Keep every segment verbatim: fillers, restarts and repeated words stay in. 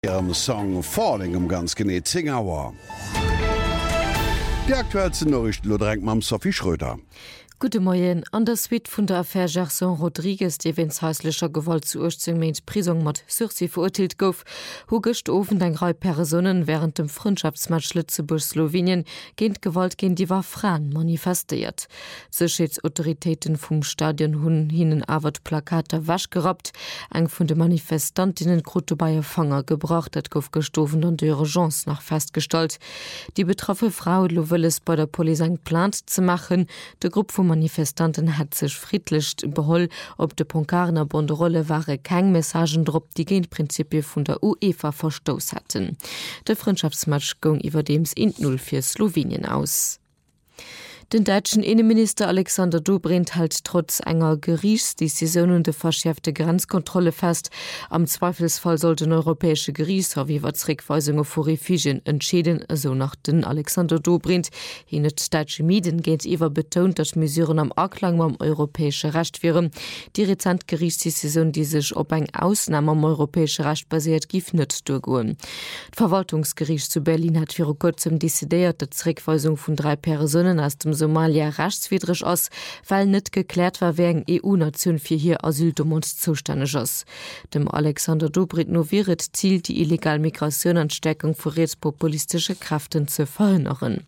Ihrem Song Falling um ganz genet Zingauer. Die aktuellsten Nachrichten lo drängt mam Sophie Schröder. Gute Morgen. An der Suite vun der Affaire Gerson Rodriguez, die wegen häuslicher Gewalt zu Urzingmeint Prisung mat Sursi verurteilt gouf, hu gestofen eng drei Personen während dem Freundschaftsmatch Lützeburg-Slowenien gegen Gewalt gegen die war Frauen manifestiert. Sicherheitsautoritäten vom Stadion hun hinnen awer Plakate wasch gerat, eng vun de Manifestantinnen Grote Bayer Fanger gebracht, dat gouf gestofen an de Urgence nach festgestellt. Die betroffene Frau lo will es bei der Polizei plant zu machen, de Gruppe vom Manifestanten hat sich friedlich beholl, ob de Ponkarner Banderolle waren kein Messagen drop, die Genprinzipie von der UEFA verstoß hatten. Der Freundschaftsmatch ging überdems in null für Slowenien aus. Den deutschen Innenminister Alexander Dobrindt hält trotz enger Gerichtsdecision und der verschärfte Grenzkontrolle fest. Am Zweifelsfall sollten europäische Gerichte wie Rückweisungen vor Refugien entschieden, so nach den Alexander Dobrindt. In den deutschen Medien geht über betont, dass Mesuren am Anklang am europäischen Recht wären. Die rezente Gerichtsdecision, die sich auf eine Ausnahme am europäischen Recht basiert, gibt nicht durchgehen. Das Verwaltungsgericht zu Berlin hat vor kurzem dezidiert, dass die Rückweisung von drei Personen aus dem Somalia rechtswidrig ass, weil net geklärt war wegen E U-Nation fir hier Asyldomund zuständig ass. Dem Alexander Dobrindt noviert zielt die illegale Migration an Stärkung vor rechtspopulistische Kräften zu verhindern.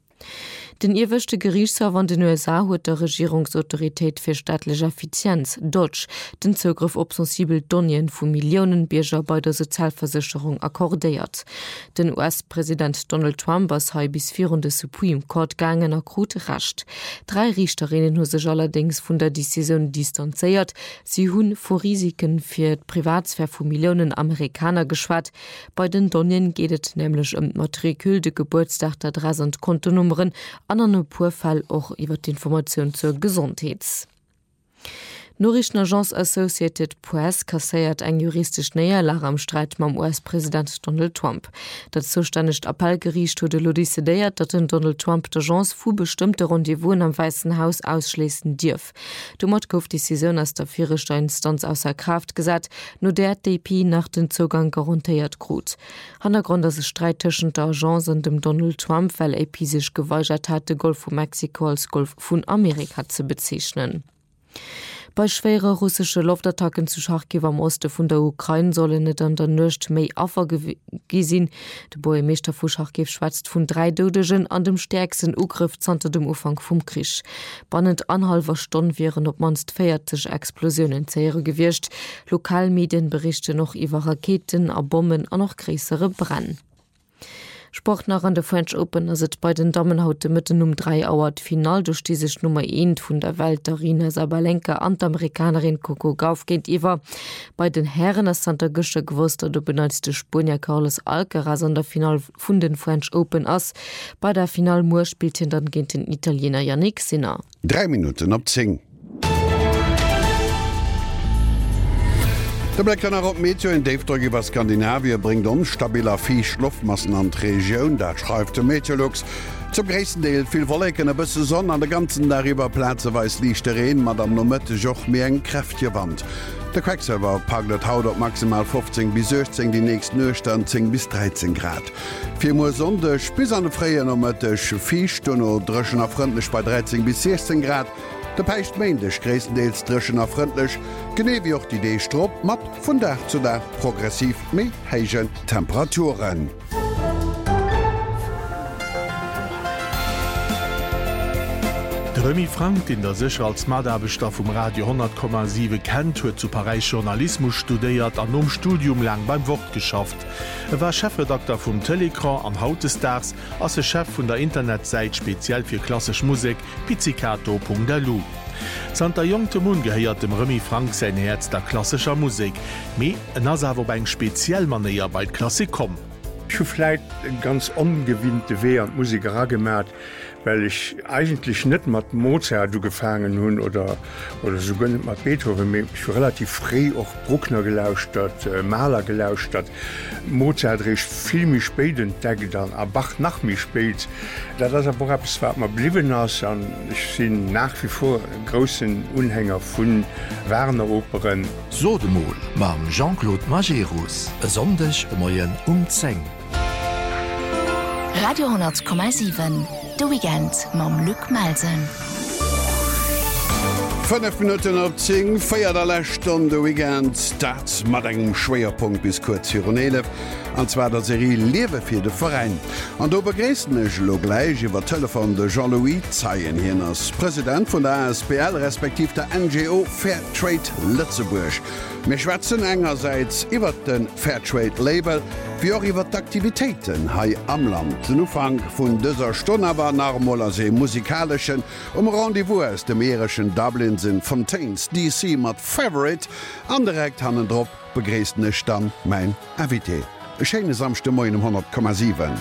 Den irwischte Gerichtshof an den U S A huet der Regierungsautorität für staatliche Effizienz Dodge den Zugriff op sensibel Donien vu Millionen Bürger bei der Sozialversicherung akkordiert. Den U S-Präsident Donald Trump was ha bis vier de Supreme Court gangen akut racht. Drei Richterinnen hu sich allerdings vun der Decision distanziert. Sie hunn vor Risiken fir d Privatsphäre vu Millionen Amerikaner geschwat. Bei den Donien gehtt nämlich um Matrikül de Geburtsdag der Adresse und Kontonummern, an einem Purfall auch über die Information zur Gesundheit. Nachrichtenagence Associated Press kassiert eng juristisch Näherlage am Streit mit dem U S-Präsident Donald Trump. Das zuständige Appellgericht hat dezidiert, dass Donald Trump die Agence für bestimmte Rendezvous am Weißen Haus ausschließen darf. Damit kauf die Decision aus der vierten Instanz außer Kraft gesagt, nur der D P nach dem Zugang garantiert gut. Hintergrund ist ein Streit zwischen der Agence und dem Donald Trump, weil A P sich geweigert hat, den Golf von Mexiko als Golf von Amerika zu bezeichnen. Bei schwere russische Luftattacken zu Charkiw am Osten von der Ukraine sollen nicht an der Nacht mehr Opfer gesehen. Der Bürgermeister von Charkiw schwätzt von drei Todesopfern an dem stärksten Angriff seit dem Anfang vom Krieg. Binnen anderthalb Stunden wären ob manst vierzig Explosionen zehre gewirrscht. Lokalmedien berichten noch über Raketen, Bomben und noch größere Brände. Sport nach an der French Open as et bei den Damen haute mitten um drei Auer Final durch diese Nummer eins vun der Welt Arina Sabalenka an der Amerikanerin Coco Gauff geht iwwer. Bei den Herren as Santa Gische gewusst, du beneizte Spanier Carlos Alcaraz an der Final vun den French Open ass. Bei der Finalmur spielt hin dann gegen den Italiener Yannick Sinner. Drei Minuten ab zehn. Der Blackner op Meteo in Davedrug über Skandinavien bringt um stabiler Vieh Schluffmassen an die Region, da schreibt der Meteorologs. Zum größten Teil viel Wolken, ein bisschen Sonne an der ganzen darüber Plätze weiß lichte Regen, mit am Mitte auch mehr ein kräftige Wand. Der Quecksilber packt haut auf maximal fünfzehn bis sechzehn, die nächsten Nächte zehn bis dreizehn Grad. Vier Uhr Sonntag bis an der Freien um Mitte vier Stunden drischen auf freundlich bei dreizehn bis sechzehn Grad. Der Peicht meindech gräessendeels drschen a frontndlech, genee wie och die Idee Stropp mat vun Dach zu Dach progressiv méi heigen Temperaturen. Remi Frank, den der sech als Madabeter vum Radio hundert Komma sieben kennt, huet zu Paris Journalismus studéiert an um Studium lang beim Wort geschafft. Er war Chefredakteur vum Telekran an Hautestars as se Chef vun der Internetseite speziell fir klassisch Musik pizzicato punkt d l u. Santa Jongte Mun geheiert dem Remi Frank sein Herz der klassischer Musik, méi en as awer eng speziell Manier bei Klassik kom. vielleicht ganz ungewinnte Weh und Musiker gemerkt, weil ich eigentlich nicht mit Mozart du gefangen hun oder oder so mit Beethoven ich relativ frei auch Bruckner gelauscht hat, äh, Maler gelauscht hat. Mozart rich viel mich späten Tag dann, aber Bach nach mir spät. Da das aber etwas war mal blieben ist und ich bin nach wie vor einen großen Unhänger von Werner Operen. So de Mol mam Jean-Claude Majerus, e sondech um Moien umzeng. Radio hundert Komma sieben de Weekend mam Luc Malsen. fünf Minuten op zing feier der Lächt an de Weekend dat mat engem Schweerpunkt bis kurz Hironele anzwer der Serie Lewe fir de Verein. An do begréessenech lo gleich iwwer Telefon de Jean-Louis Zeien hien ass Präsident vun der A S P L respektiv der N G O Fairtrade Lützeburg. Me schwätzen engerseits iwwer den Fairtrade Label wie auch iwwer d'Aktivitéiten hai am Land. Den Ufang vun dëser Stonnerwer Narmoller se musikalischen um Rendevous dem Meereschen Dublin sinn Fontaines D C mat Favorite andirekt hannen Drpp begréesnech dann mein Invité. E Schene samste Moin um hundert Komma sieben.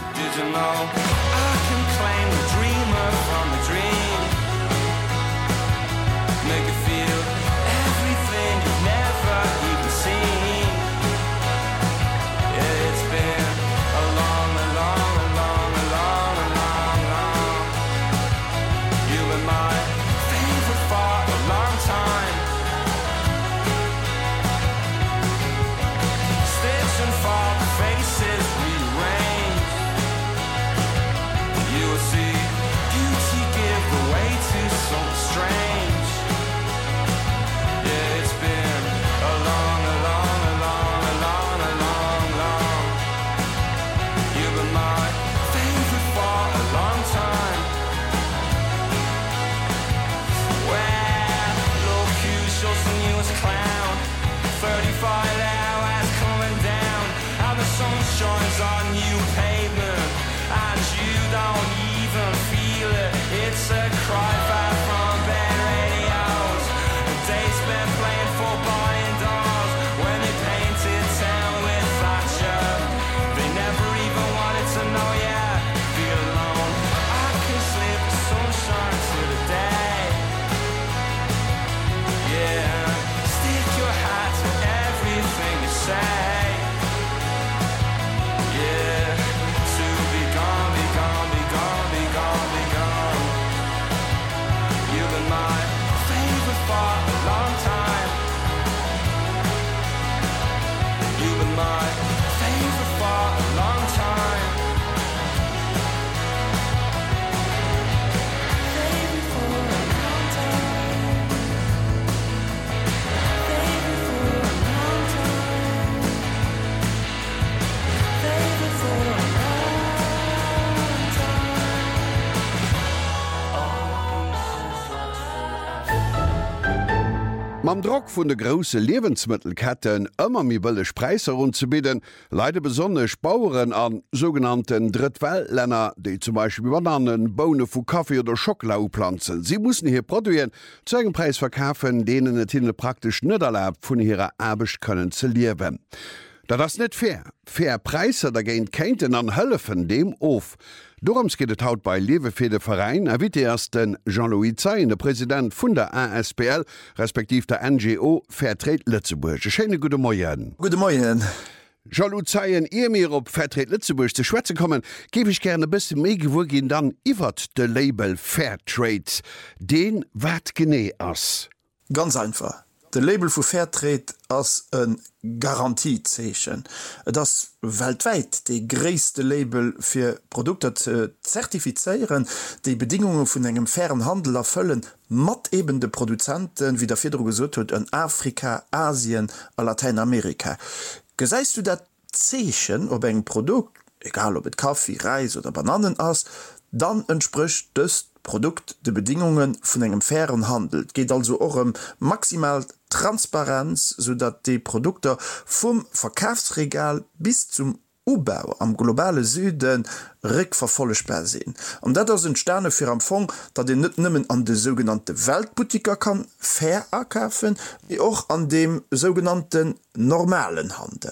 Am Druck vun de grosse Lebensmittelketten ëmmer mi bëllech Preiser runzubieden, leide besonnech Bauuren an sogenannten Drittweltlänner, déi zum Beispiel Bananen, Bohne vu Kaffee oder Schocklau pflanzen. Sie mussssen hier Produien zu engem Preis verkaufen, denen et hinne praktisch net erlaubt vun ihrer Erbecht können ze liewen. Da das net fair. Fair Preise da géint keinten an Hëllefen dem of. Dorums geht et haut bei Lewefir de Verein, erwit erst den Jean-Louis Zeien, der Präsident vun der A S P L, respektiv der N G O Fairtrade Lützeburg. Schöne gute Morgen. Gute Morgen. Jean-Louis Zeien, ihr mir op Fairtrade Lützeburg zu schwätze kommen, gebe ich gerne bis mé gewurgin dann iwwert de Label Fairtrade. Den wat gené ass? Ganz einfach. De Label vu Fairtrade ass een Garantiezeechen. Das weltweit de gréste Label fir Produkte ze zertifizeieren, die Bedingungen vun engem fairen Handel erfüllen, mat eben de Produzenten, wie der Fedro gesot huet, in Afrika, Asien a Lateinamerika. Geseist du dat Zeechen op eng Produkt, egal ob et Kaffee, Reis oder Bananen ass, dann entspricht das Produkt de Bedingungen vun engem fairen Handel. Geht also auch um maximal Transparenz, sodat die Produkte vom Verkaufsregal bis zum U-Bau am globale Süden rückverfolgbar sehen. Und dat sind Sterne für am Fond, dat den net nimmen an de sogenannte Weltbutiker kann fair erkaufen, wie auch an dem sogenannten normalen Handel.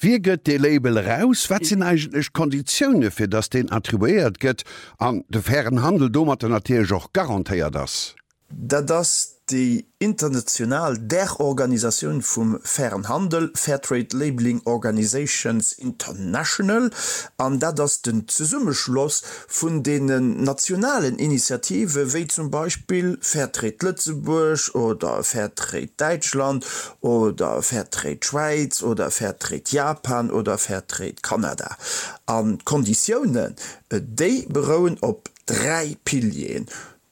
Wie gëtt de Label raus? Wat sinn eigentlich Konditionne fir das den attribuiert gëtt an de fairen Handel dommer natürlich auch garantiiert das? Da das die international der Organisation vom fairen Handel Fairtrade Labeling Organizations International an da das den Zusammenschluss von den nationalen Initiative wie zum Beispiel Fairtrade Lützeburg oder Fairtrade Deutschland oder Fairtrade Schweiz oder Fairtrade Japan oder Fairtrade Kanada. An Konditionen die beruhen op drei Pilien: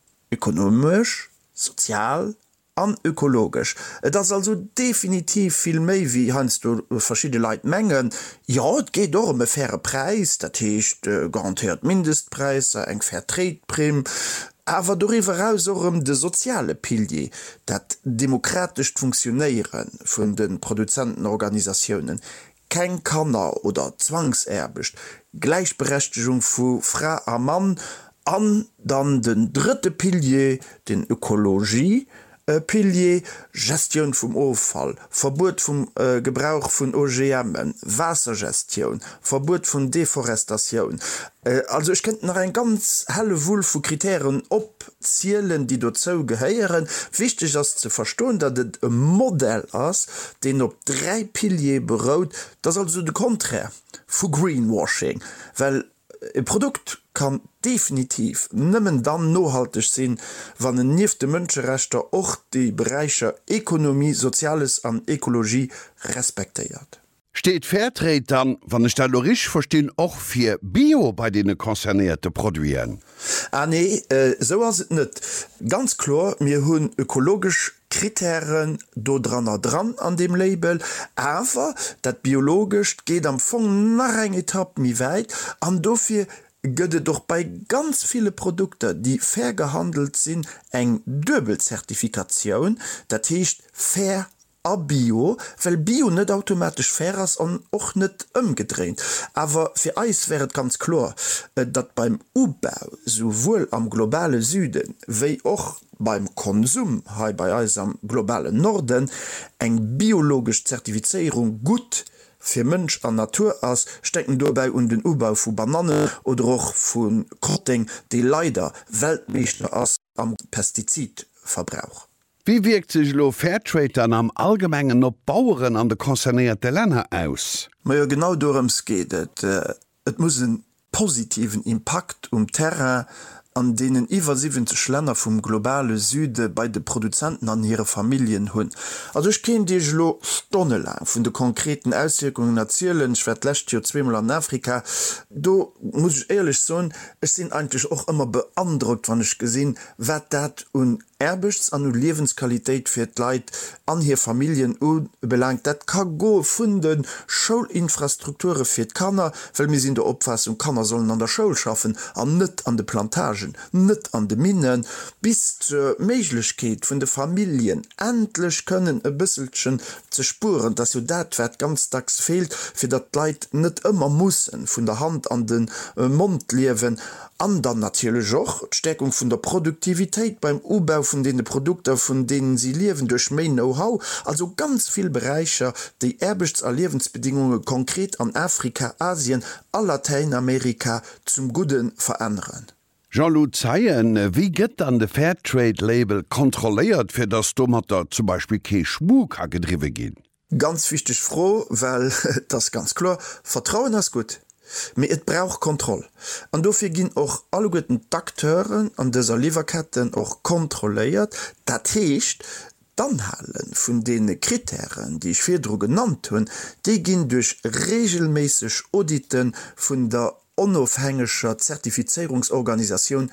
ökonomisch, sozial an ökologisch. Das also definitiv viel méi wie hanst du verschiedene Leiit mengen. Ja, het geht doch um e faire Preis, dat hecht äh, garantiert Mindestpreis, eng Fairtrade-Prim, aber darüber aus um de soziale Pilier, dat demokratisch funktionieren von den Produzentenorganisationen. Kein Kanner oder zwangserbecht, Gleichberechtigung vu Frau a Mann, an dann den dritte Pilier, den Ökologie, äh, Pilier, Gestion vom Auffall, Verbot vom äh, Gebrauch von O G M, Wassergestion, Verbot von Deforestation. Äh, also ich könnte noch ein ganz helle Wul von Kriterien opzielen, die dazu gehören. Wichtig ist zu verstehen, dass es ein Modell ist, den auf drei Pilier beruht. Das ist also der Konträr von Greenwashing, weil ein Produkt kann definitiv nimmen dann nohaltig sinn, wann en nief de Mënscherechter och die Bereiche Ökonomie, Soziales an Ökologie respektiert. Steht Fairtrade dann, wann ich rich verstehen, auch für Bio bei denen konzernierte Produieren? Ah nee, äh, so is het net. Ganz klar, mir hunn ökologisch Kriterien do dranner dran an dem Label, aber dat biologisch geht am Fong nach eng Etappe mi weit, an dofir gëtt doch bei ganz viele Produkte, die fair gehandelt sind, eng Döbelzertifikation, dat hecht fair a Bio, weil Bio net automatisch fair ist und auch nicht umgedreht. Aber für Eis wäre es ganz klar, dass beim U-Bau sowohl am globalen Süden wie auch beim Konsum hier bei uns am globalen Norden eng biologisch Zertifizierung gut für Mensch an Natur aus, stecken dabei und den U-Bau von Bananen oder auch von Kotting, die leider Weltmeister ist am Pestizidverbrauch. Wie wirkt sich lo Fairtrade dann am Allgemeinen op Bauern an de konzernierte Länder aus? Ma ja, genau darums geht es. Äh, es muss einen positiven Impact um Terrain an denen über siebzig Länder vom globalen Süden bei den Produzenten an ihre Familien hun. Also ich kenne die lo stundenlang von den konkreten Auswirkungen erzählen. Ich werde letztes Jahr zweimal in Afrika. Da muss ich ehrlich sagen, ich bin eigentlich auch immer beeindruckt, wenn ich gesehen, was das und Erbechts an Lebensqualität für die Leute an hier Familien belangt. Das kann go von den Schulinfrastrukturen für die Kanner, weil wir sind der Auffassung, Kanner sollen an der Schule schaffen, und nicht an den Plantagen, nicht an den Minen, bis zur Möglichkeit von den Familien endlich können ein bisschen zu spüren, dass so das, was ganz tags fehlt, für das die Leute nicht immer müssen, von der Hand an den Mund leben. Und dann natürlich auch die Stärkung von der Produktivität beim Umbau von den Produkten, von denen sie leben, durch mehr Know-how. Also ganz viele Bereiche, die Erbechts- und Lebensbedingungen konkret an Afrika, Asien, und Lateinamerika zum Guten verändern. Jean-Louis Zeyen, wie geht dann der Fairtrade-Label kontrolliert, für das Tomater zum Beispiel kein Schmuck gedriven gehen? Ganz wichtig froh, weil das ist ganz klar, Vertrauen ist gut. Aber es braucht Kontrolle. Und dafür gehen auch alle guten Akteuren an dieser Lieferketten auch kontrolliert. Das heißt, dann Anhalen von den Kriterien, die ich vorher genannt habe, die gehen durch regelmäßig Auditen von der unabhängigen Zertifizierungsorganisation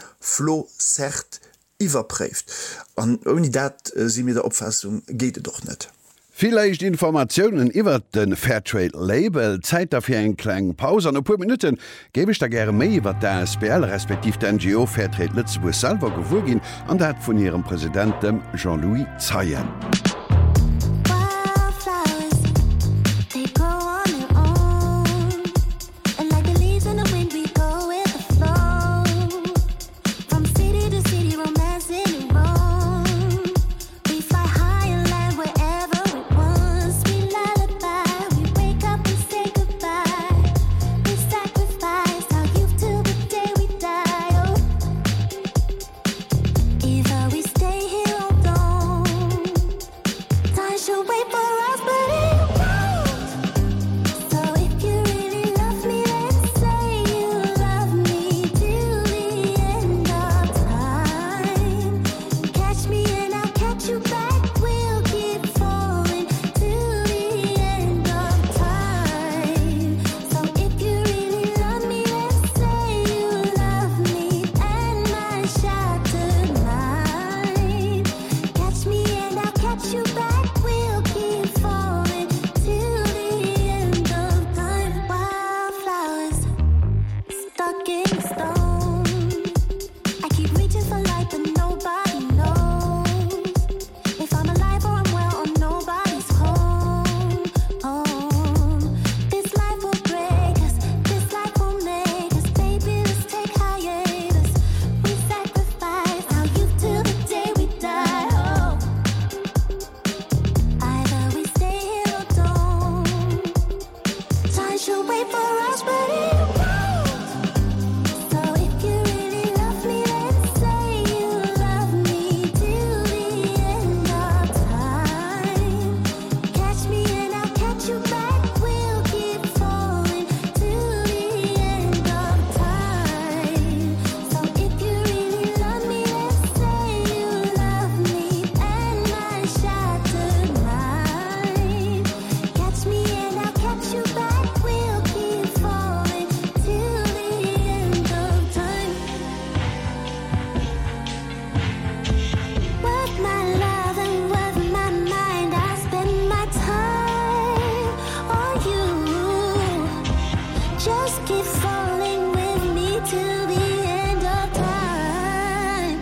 FloCert überprüft. Und ohne das äh, sind wir der Auffassung, geht es doch nicht. Vielleicht Informationen über den Fairtrade-Label, Zeit dafür eine kleine Pause. An ein paar Minuten gebe ich da gerne mehr, was der S B L respektive der N G O Fairtrade Lützeburg selber gewogen und das von ihrem Präsidenten Jean-Louis Zeyen. Stay just keep falling with me till the end of time.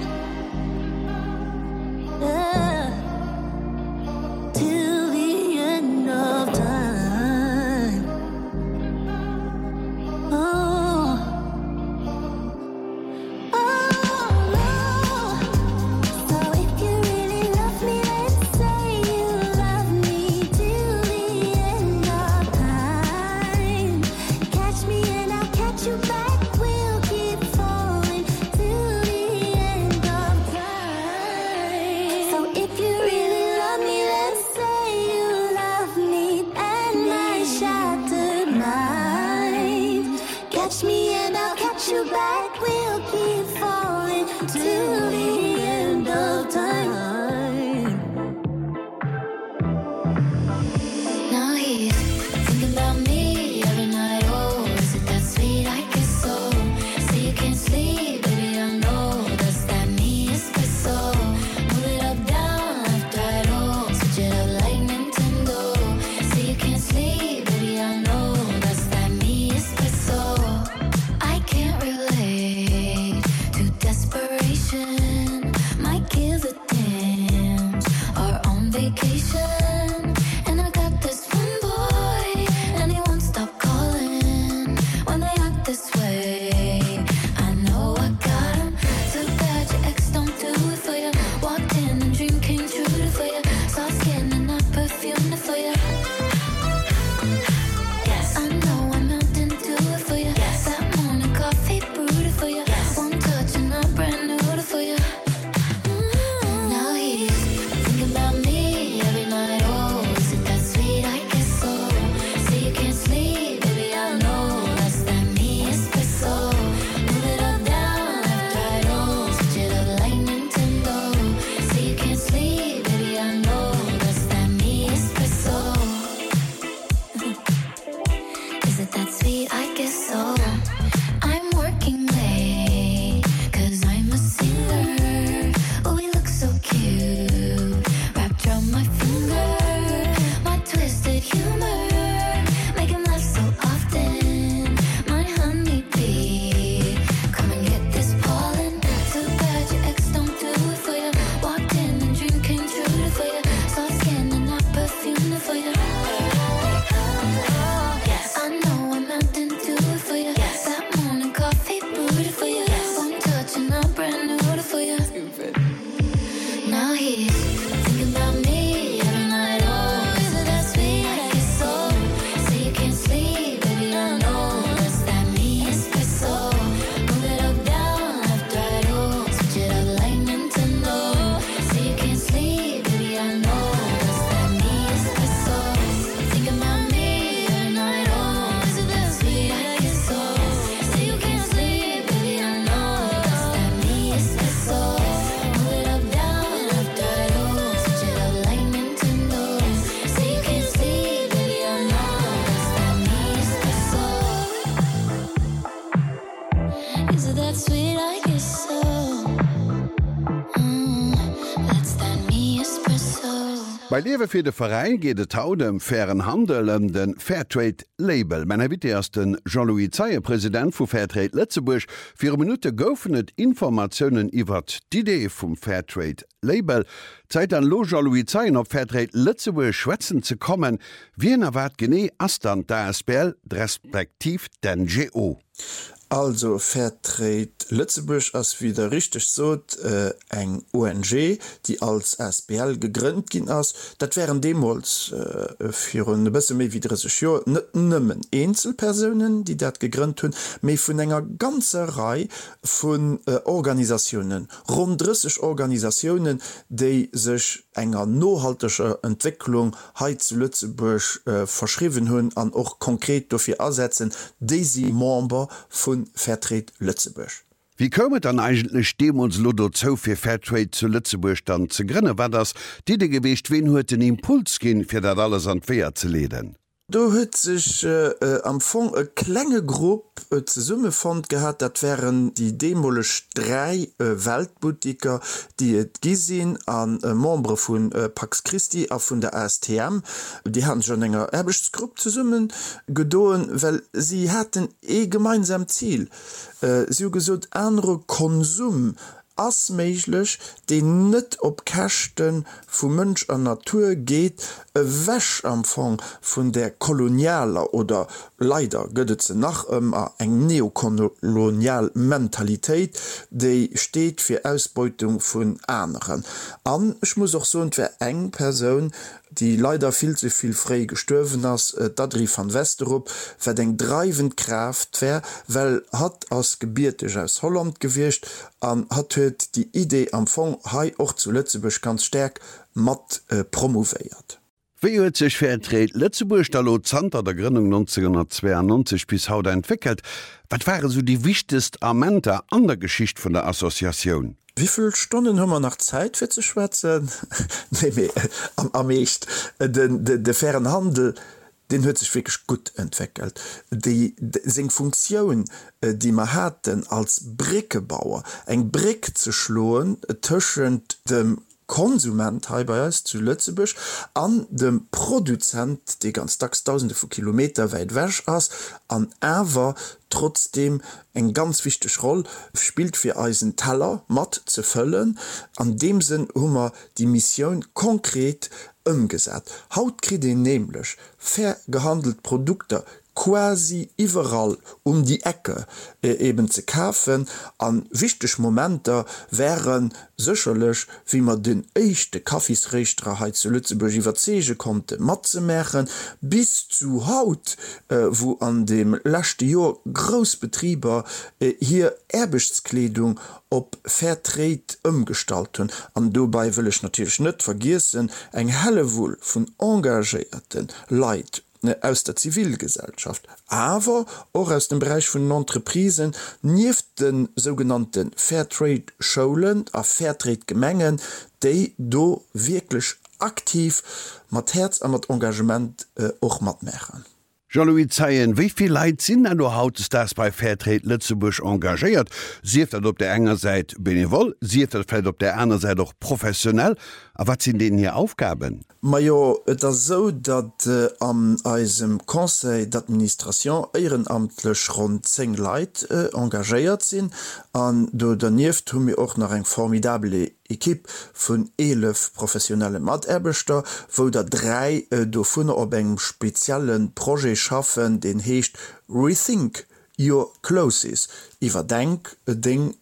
Uh, till the end of time. Oh, oh, no. So if you really love me, let's say you love me till the end of time. Catch me and I'll catch you back. We'll keep falling till the end of time. So if you really love me, let's say you love me and my shattered mind. Catch me and I'll catch you back. We'll keep falling till the end of time. Now he's thinking about me every night. Oh, is it that sweet? I guess so. Say you can't sleep, baby, I know. Does that mean it's so? Move it up, down, left, right, oh. Switch it up like Nintendo. Say you can't sleep, baby, I know. Does that mean it's so? I can't relate to desperation. My kids are dams are on vacation. And I got this one boy, and he won't stop calling when they act this way. I know I got him. Too bad your ex don't do it for you. Walked in and dream came true for you. Saw skin and not perfume for you. Yes, I know I'm melting to it for you. Yes, that morning coffee brewed for you. Yes, one touch and I'm brand new for you. Mm. Now he's thinking about me every night. Oh, is it that sweet? I guess so. Say you can't sleep, baby, I know. That's that me espresso. Move it up, down, left, right, oh. Switch it up like Nintendo. Say you can't sleep, baby, I know. That's that me espresso. Is it that sweet? I guess so. I'm working late, cause I'm a singer. Oh, we look so cute, wrapped around my finger. My twisted humor, make him laugh so often. My honeybee, come and get this pollen. Too bad your ex don't do it for you. Walked in and dream came true for you. Soft skin and not perfume for you. Yes, I know I'm melting to it for you. Yes, that morning coffee brewed for you. Yes, one touch and I'm brand new for you. Stupid. Now he's thinking about me every night. Oh, is it that sweet? I guess so. Say you can't sleep, baby, I know. That's that me espresso. Move it up, down, left, right, oh. Switch it up like Nintendo. Say you can't sleep, baby, I know. That's that me espresso. Thinking about me every night. Oh, is it that sweet? I guess so. Say you can't sleep, baby, I know. That's that me espresso. Move it up, down, left, right, oh. Switch it up like Nintendo. Say you can't sleep, baby, I know. That's that me espresso. Is it that sweet? I guess so. Mm, that's that me espresso. Bei Lewe fir de Verein geht et haut dem fairen Handel um den Fairtrade Label. Man wit erst den Jean-Louis Zeyer, Präsident vu Fairtrade Lettzeburg, fir Minute goufenet Informationoen iwwer d'Idee vum Fairtrade Label. Zeit an Lo Jean-Louis Zeyer op Fairtrade Lettzeburg schwätzen ze kommen, wie en erwart gené as dann der S P L respektiv den G O. Also Fairtrade Lützeburg ass wieder richtig so äh, eng O N G, die als S P L gegrünnt gin ass. Dat wären Demos äh, fir hun bësse méi wie net nëmmen Einzelpersonen, die dat gegrünnt hunn, méi vun enger ganze Reihe vun äh, Organisationen, rund dreißig Organisationen, déi sech enger nohaltescher Entwicklung heit zu Lützeburg äh, verschriven hunn an och konkret dofir ersetzen, déi sie Member vun Fairtrade Lützeburg. Wie kommet dann eigentlich dem uns Ludo zo fir Fairtrade zu Lützeburg dann ze grinnne, war das die de gewicht wen huet den Impuls gin fir dat alles an Pferd ze leden? Du huet sich äh, äh, am Fong e klenge Grupp äh, ze Summe fand gehabt, dat wären die demolech drei äh, Weltbutiker, die et gisinn an äh, Membre vun äh, Pax Christi a vun der A S T M, die han schon enger Erbechtsgrupp zu summen gedoen, weil sie hatten e gemeinsam Ziel. Äh, sie gesot andere Konsum ass méiglech de net op Kächten vum Mënsch an Natur geht, e Wäschamfang vun der kolonialer oder leider gëtt ze nach ëmmer eng neokolonial Mentalitéit, déi steet fir Ausbeutung vun Äneren. An ich muss auch so entwer eng Persoun, die leider viel zu viel frei gestürven ass, Dadri van Westerop, ver eng dreivend Kraft wär, well hat as gebiertech aus Holland gewircht, an hat huet die Idee am Fong hai och zu Lützeburg ganz sterk mat äh, promovéiert. Wie huet sich vertreet Lützeburg da Lozanter der Gründung neunzehnhundertzweiundneunzig bis haut entwickelt, wat waren so die wichtigst Amenter an der Geschicht von der Assoziation? Wieviel Stunden haben wir nach Zeit für zu schwätzen? nee, nee, am, am echt. Den, den, den fairen Handel, den hat sich wirklich gut entwickelt. Die, die Funktion, die man hatten als Brickebauer, ein Brick zu schlagen zwischen dem Konsument bei uns zu Lützeburg an dem Produzent, die ganz tags tausende von Kilometer weit weg ist, an aber trotzdem eng ganz wichtig Rolle spielt für Eisen Teller matt zu füllen. An dem Sinn hummer die Mission konkret umgesetzt. Haut kriegt den nämlich fair gehandelt Produkte quasi überall um die Ecke äh, eben zu kaufen. An wichtig Momente wären sicherlich, wie man den echte Kaffeesrechtheit zu Lützeburg überzeugen konnte, Matze machen, bis zu Haut, äh, wo an dem letzten Jahr Großbetrieber äh, hier Erbeschtskleidung op Fairtrade umgestalten. An dabei will ich natürlich nicht vergessen, eng helle Wohl von engagierten Leuten aus der Zivilgesellschaft, aber auch aus dem Bereich von Entreprisen, nieft den sogenannten Fairtrade-Schulen, a Fairtrade-Gemengen, die do wirklich aktiv mit Herz und mit Engagement äh, auch mitmachen. Jean-Louis Zeien, wieviel Leiit sinn an du hautes das bei Fairtrade Lützeburg engagiert? Sieft dat op der enger Seite benevol, sieft dat fällt op der anderen Seite auch professionell, aber wat sind denen hier Aufgaben? Ma jo, das so, dat äh, am eisem Conseil d'Administration ehrenamtlich rund zehn Leiit äh, engagiert sind, an do daneft hun mir auch noch eng formidable Ekipp vun elef professionelle Materbeter, wo der drei äh, do vun op engem speziellen Projekt schaffen, den hecht Rethink Your Clothes, iwwerdenk Ding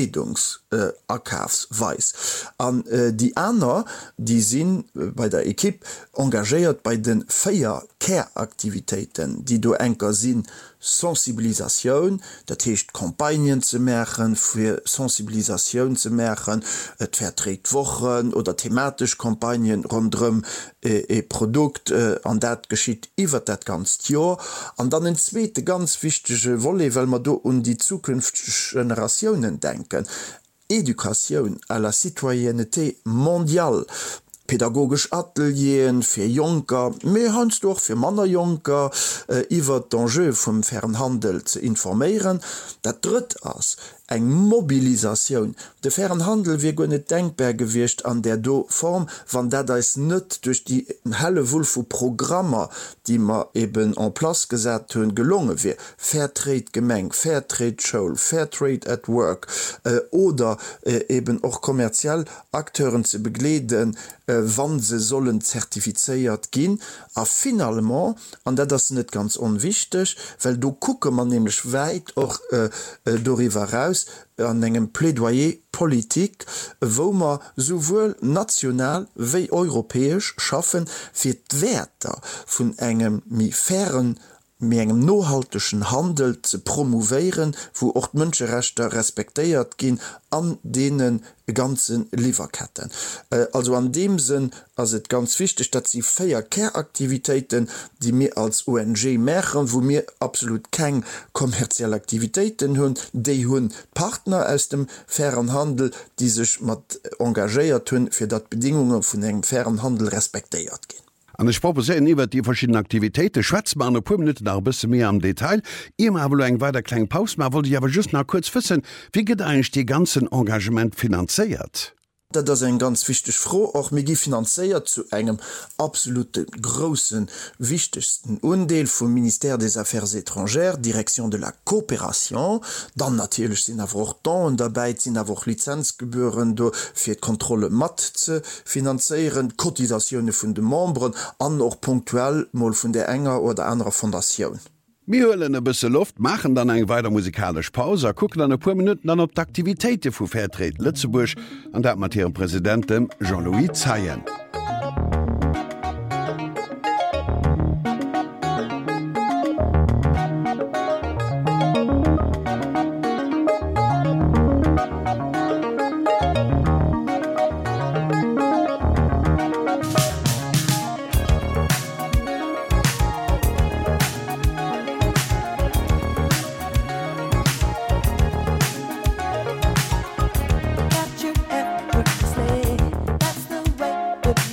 Kleidungsakafsweis. Äh, An äh, die Anna, die sind äh, bei der Ekipp engagiert bei den Feier Care-Aktivitäten, die do enker sind Sensibilisation, dat hecht Kampagnen zu machen, für Sensibilisation zu machen, et vertret Wochen oder thematisch Kampagnen rundrum äh, e Produkt äh, an dat geschieht iwwer dat ganz Jahr. An dann en zweite ganz wichtige Wolle, weil man do um die zukünftige Generationen denken. Education à la citoyenneté mondiale. Pädagogisch Atelieren fir Junker, mé hans doch fir Manner Junker äh, iwwer d'Enjeu vum Fernhandel ze informéieren, dat dritt ass eng Mobilisationun. De Fernhandel wie gonne denkbar gewircht an der do Form, wann dat is net durch die helle Wul vu Programmer, die ma eben en Plas gesät hunn gelungen wie Fairtrade Gemeng, Fairtrade Show, Fairtrade at Work äh, oder äh, eben auch kommerziell Akteuren ze begleden, äh, wann se sollen zertifizeiert gin, a finalement, an dat das net ganz unwichtig, weil du gucke man nämlich weit auch äh, äh, darüber raus, an engem Plädoyer Politik, wo man sowohl national wie europäisch schaffen fir d'Werter vun engem mi fairen mir engem nohalteschen Handel zu promoveieren, wo auch Menschenrechte respektiert gehen an denen ganzen Lieferketten. Äh, also an dem Sinn ist es ganz wichtig, dass sie Fair Care Aktivitäten, die mir als O N G machen, wo mir absolut keine kommerzielle Aktivitäten haben, die haben Partner aus dem fairen Handel, die sich mit engagiert haben, für dass Bedingungen von einem fairen Handel respektiert gehen. An ich proposieren iwwer die verschiedenen Aktivitäten Schwarzmann pu Minuten nach bis mehr am Detail. Ihr ma eng weiter klein Paus ma wollte ich aber just nach kurz wissen, wie geht eigentlich die ganzen Engagement finanziert? Dat das ein ganz wichtig froh auch megi finanziert zu engem absolute großen wichtigsten Undeel vom Ministère des Affaires étrangères, Direction de la Coopération, dann natürlich sind avorton und dabei sind auch Lizenzgebühren für Kontrolle matt zu finanzieren, Kotisationen von den Membern an noch punktuell mal von der enger oder anderer Fondation. Wir hören ein bisschen Luft, machen dann eine weiter musikalische Pause, gucken dann ein paar Minuten dann ob die Aktivitäten von Fairtrade Lützeburg und der mit ihrem Präsidenten Jean-Louis Zayen. That's the way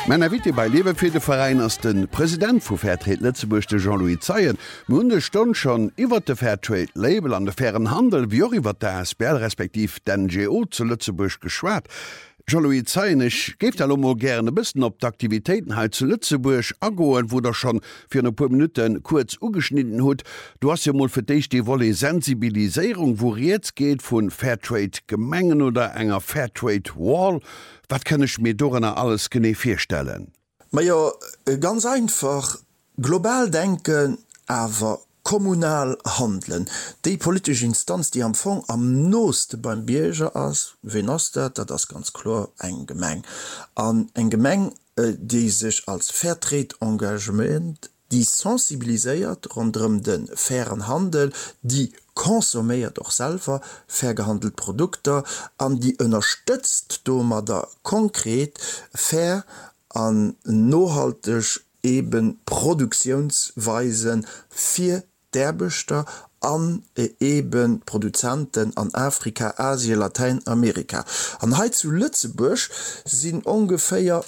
Männer Witte bei Lebefedeverein ass den Präsident vu Fairtrade Lützeburg de Jean-Louis Zeien Munde stand schon iwwer de Fairtrade Label an de fairen Handel wie iwwer der S B L respektiv den N G O zu Lützeburg geschwert. Jean-Louis Zeinisch geft allo gerne bisssen op d'Aktivitäten halt zu Lützeburg agoen, wo der schon fir ne paar Minuten kurz ugeschnitten hut. Du hast ja mal für dich die Wolle Sensibilisierung, wo jetzt geht von Fairtrade Gemengen oder enger Fairtrade Wall. Was kann ich mir Dorna alles genau vorstellen? Ma ja, ganz einfach global denken, aber kommunal handeln. Die politische Instanz, die am Fong am noste beim Bierger ass, wen ass dat, dat das ganz klar eng Gemeng. An eng Gemeng, die sich als Fairtrade Engagement, die sensibilisiert rundum den fairen Handel, die konsumiert doch selber fair gehandelt Produkte, an die unterstützt dommer da konkret fair an nohaltig eben Produktionsweisen für derbeter an eben Produzenten an Afrika, Asien, Lateinamerika. An He zu Lützeburg sind ungefähr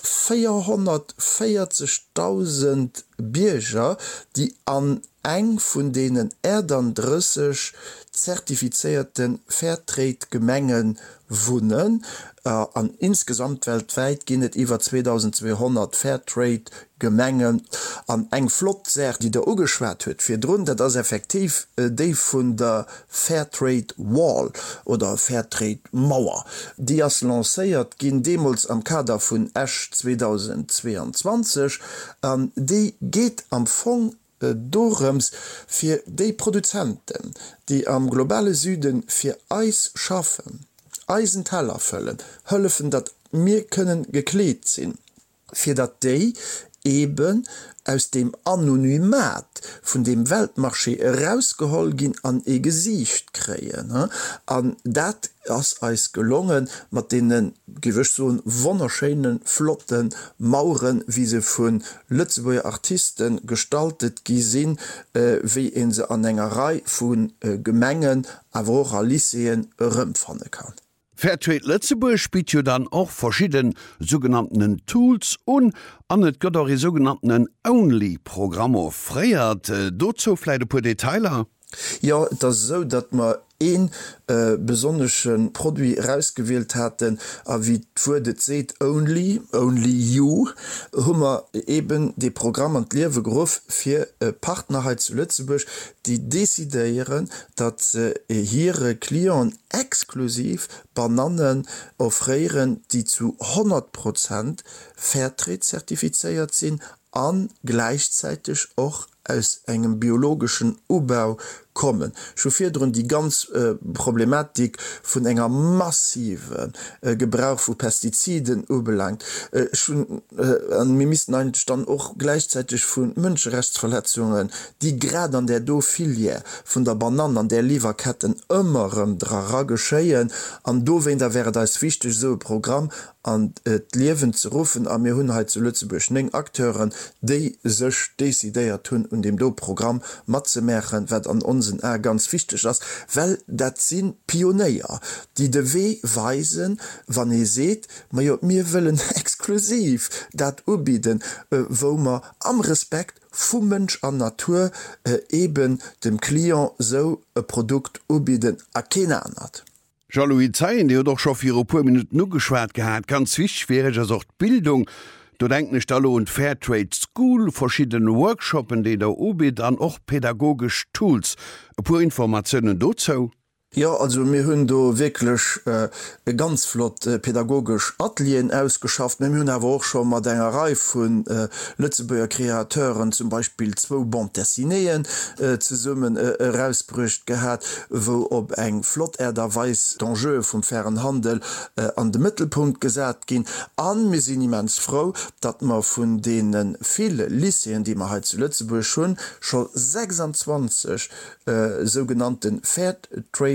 vierhundertvierzigtausend Bierger, die an eng von denen erdandrüssisch zertifizierten Fairtrade-Gemengen wohnen. Äh, an insgesamt weltweit ginnet iwwer zweitausendzweihundert Fairtrade-Gemengen an eng Flotzer, die der ugeschwert huet, fir run, dat das effektiv äh, déi vun der Fairtrade Wall oder Fairtrade Mauer. Die as lacéiert ginn Demos am Kader vun Ash zweitausendzweiundzwanzig, ähm, die geht am Fong Dorems fir déi Produzenten, die am globale Süden fir Eis schaffen, Eisentaler fëllen, hëllefen dat mir kënnen gekleet sinn, fir dat déi eben aus dem Anonymat vun dem Weltmarché rausgeholl gin an e Gesicht kreien. An dat ass eis gelungen, mat denen gewëch so'n wonnerscheinen flotten Mauren, wie se vun Lützeburger Artisten gestaltet gisinn, äh, wie en se an engerei vun äh, Gemengen awer Lyceen rëmfanne kann. Fairtrade Lützeburg spielt ja dann auch verschiedene sogenannten Tools und an et gëtt die sogenannten Only-Programme freiert. Dazu vielleicht ein paar Detailer. Ja, das so, dat man een äh, besonderschen Produkt rausgewählt hatten, a wie wurde seht only, only you, hummer eben de Programm an Lehrwegrof fir äh, Partnerheit zu Lützeburg, die desideieren, dat äh, ihre Klienten exklusiv Bananen offrieren, die zu hundert Prozent Fairtrade zertifiziert sind, an gleichzeitig auch aus engem biologischen Ubau kommen. Chauffiert run die ganz äh, Problematik vun enger massiven äh, Gebrauch vu Pestiziden ubelangt. Äh, schon äh, an Mimisten stand auch gleichzeitig vun Mënscherechtsverletzungen, die grad an der Dophilie vun der Bananen an der Lieferketten ëmmerem Drara geschéien, an do wenn da wäre das wichtig so Programm an et Lewen zu rufen a mir Hunheit zu Lützeburg eng Akteuren, déi sech desideiert tun und dem Do-Programm mat ze mechen, wat an onsen Ä ganz wichtig ass, well dat sinn Pioneier, die de Wee weisen, wann e seet, ma jo mir willen exklusiv dat ubieden, äh, wo ma am Respekt vum Mënsch an Natur äh, eben dem Klient so e Produkt ubieden erkennen hat. Jean-Louis Zeien, die doch schon für ein paar Minuten nur geschwärzt gehabt, ganz wichtig wäre ja auch Bildung. Du denkst nicht alle und Fairtrade School, verschiedene Workshops, die da oben dann auch pädagogische Tools. Ein paar Informationen dazu. Ja, also mir hunn do wirklich äh, ganz flott äh, pädagogisch Atelieren ausgeschafft. Wir hunn awer auch schon mat engerei vun äh, Lützeburger Kreateuren, zum Beispiel zwo Band Dessinéen äh, zu summen äh, rausbrücht gehabt, wo op eng Flotterderweis d'Enjeu vum fairen Handel äh, an den Mittelpunkt gesät gin. An mir sinn immens froh, dat man vun denen viele Lyceen, die man halt zu Lützeburg schon schon sechsundzwanzig äh, sogenannten Fairtrade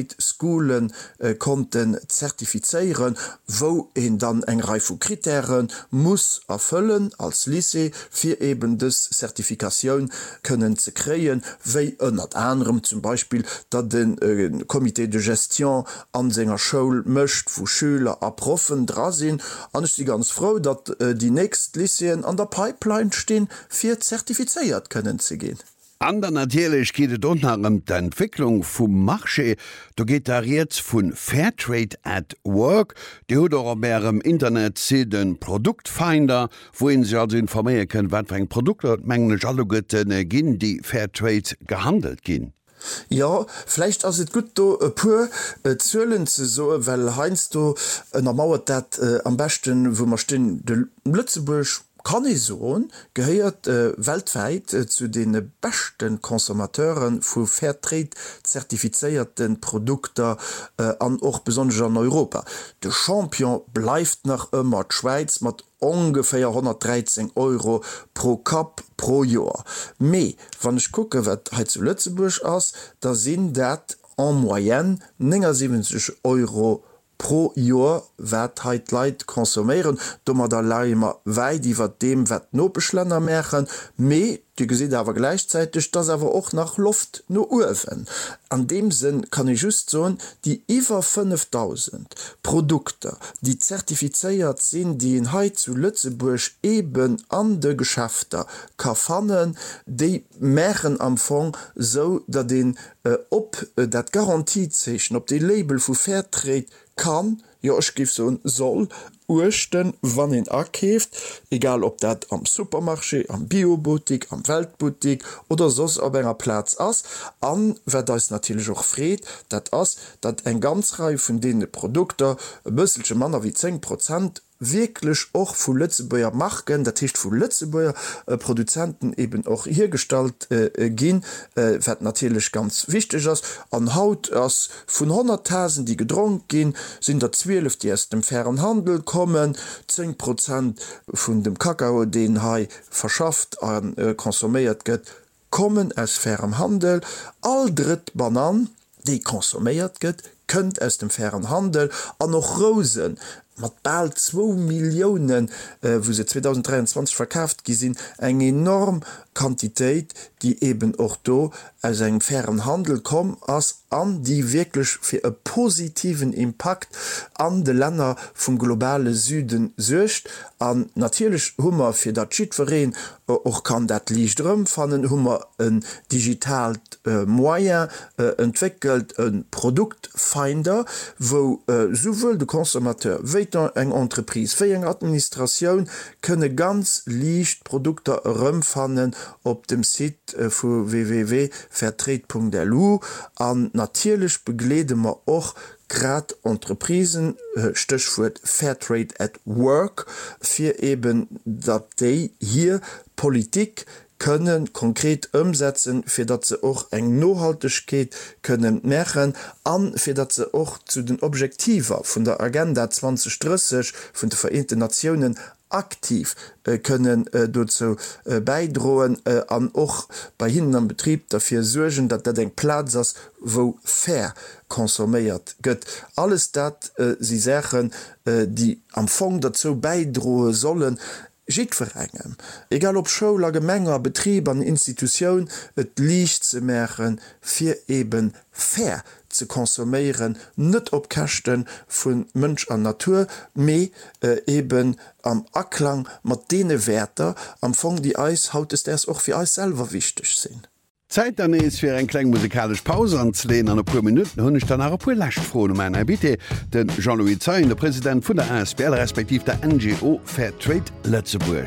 Fairtrade Schoolen äh, konnten zertifizieren, wo en dann eng Reihe von Kriterien muss erfüllen als Lycée für eben das Zertifikation können zu kreen, wie unter anderem zum Beispiel, dass den äh, Komitee de Gestion an seiner Schule möchte, wo Schüler abprofen dran sind. Und ich bin ganz froh, dass äh, die nächsten Lyceen an der Pipeline stehen, für zertifiziert können zu gehen. Ander natürlich geht es unter um die Entwicklung vom Marché. Da geht da jetzt von Fairtrade at Work. Die hat auch mehr im Internet den Produktfinder, wohin Sie also informieren können, was für ein Produkt manchmal alle Güten gehen, die Fairtrade gehandelt gehen. Ja, vielleicht as het gut do e pu zëllen ze so, well heinst du normauert dat äh, am besten, wo man stin de Lützeburg Kanison geheiert äh, weltweit äh, zu den besten Konsumateuren vu Fairtrade zertifizierten Produkte äh, an och besonders an Europa. De Champion bleibt nach immer Schweiz mat ungefähr hundertdreizehn Euro pro Kap pro Jahr. Me wann ich gucke wat he zu Lützeburg ass, da sind dat en moyenne neunundsiebzig Euro pro Jahr wat heit Leiit konsumieren, dummer da leimer wei die wat dem wat no beschlenner mechen, me die gesit aber gleichzeitig das aber auch nach Luft nur Uwen. An dem Sinn kann ich just so die iwwer fünftausend Produkte, die zertifiziert sind, die in Heit zu Lützeburg eben an de Geschäfte kafannen, die mechen am Fong so dat den äh, op äh, dat Garantiezechen op die Label vu Fairtrade kann, ja ich gif so soll Urchten wann en akeft, egal ob dat am Supermarché, am Biobutik, am Weltbutik oder sos op enger Platz ass, an wer da is natürlich auch fred, dat ass dat eng ganz Reihe von denen Produkte bësselsche Manner wie zehn Prozent wirklich auch vu Lützeburger machen, dat hicht vu Lützeburger äh, Produzenten eben auch hier gestalt äh, gin, äh, wat natürlich ganz wichtig ist. An Haut as vun hunderttausend die gedrunken gin, sind der zwölf die aus dem fairen Handel kommen, zehn Prozent vun dem Kakao den Hai verschafft an äh, konsumiert gëtt, kommen aus fairem Handel. All dritt Banan, die konsumiert gëtt, könnt aus dem fairen Handel an noch Rosen mat bald zwei Millionen äh, wo se zwanzig dreiundzwanzig verkauft gesinn, eng enorm Quantität, die eben auch do aus eng fairen Handel kom as an die wirklich für e positiven Impact an de Länder vom globale Süden secht. An natürlich Hummer fir dat Schiedverein och kann dat Licht drum fannnen Hummer een digital äh, Moyen äh, entwickelt een Produktfinder, wo äh, sowohl de Konsumateur wie eng Entreprise fir eng Administration könne ganz liicht Produkte rümfannen op dem Site äh, vu w w w punkt fairtrade punkt l u. An natürlich beglede man auch grad Entreprisen, äh, Stichwort Fairtrade at Work, für eben dat die hier Politik können konkret umsetzen, für dat ze auch eng Nachhaltigkeit können mechen, an für dat ze auch zu den Objektiver von der Agenda zwanzig dreißig von der Vereinten Nationen aktiv äh, können äh, dazu äh, beidrohen, äh, an auch bei ihnen am Betrieb dafür sorgen, dass der den Platz ist, wo fair konsumiert gött. Alles dat äh, sie sagen, äh, die am Fond dazu beidrohen sollen, verrengen. Egal ob Scholer, Gemenger, Betrieb an Institution, et Licht zu mechen, fir eben fair zu konsumieren, net op Kächten vun Mënsch an Natur, me äh, eben am Akklang mat dene Werter am Fong die Eis haut es erst auch für Eis selber wichtig sinn. Zeit dann ist für ein klein musikalisch Pause anzulehnen an ein paar Minuten hun ich dann auch ein paar leicht froh um eine Bitte den Jean-Louis Zein, der Präsident von der A S B L respektiv der N G O Fairtrade Lützeburg.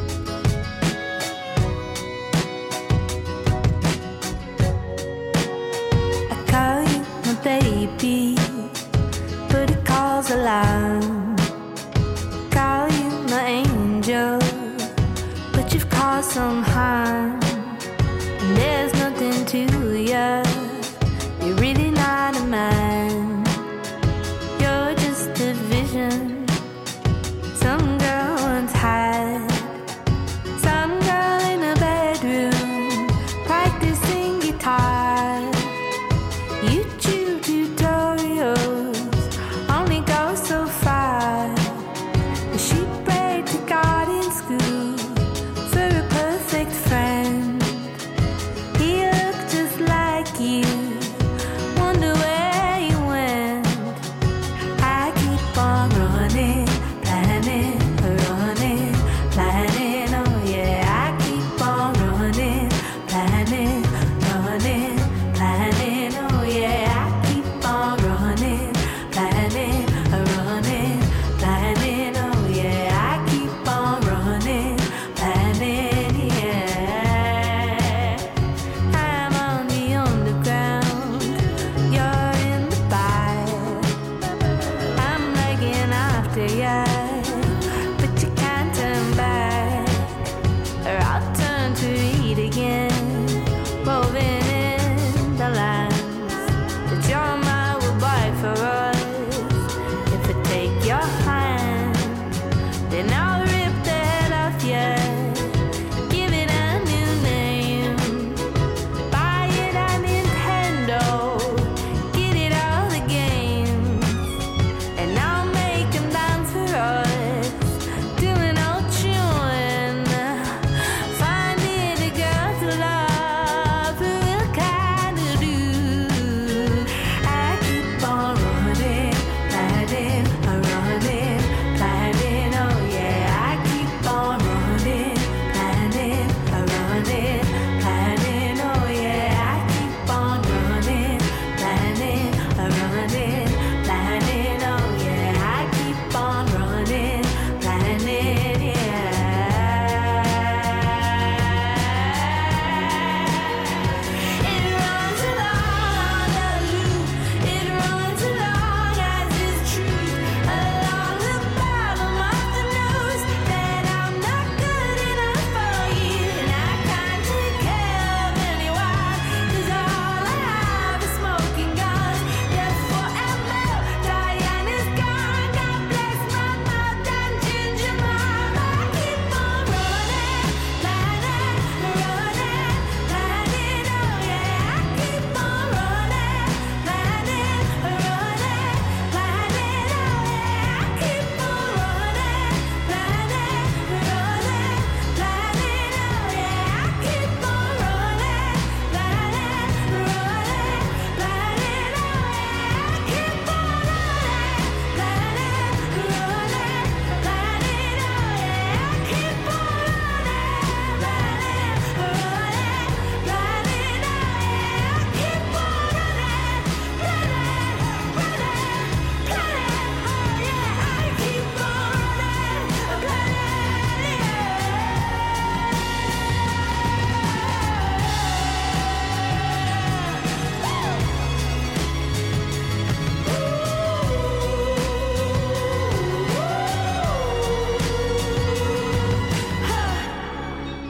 I call you my baby, but it calls alarm. Call you my angel, but you've caused some harm. There's nothing to you. You're really not a man. You're just a vision some girl once had. Some girl in a bedroom practicing guitar. You chew to talk.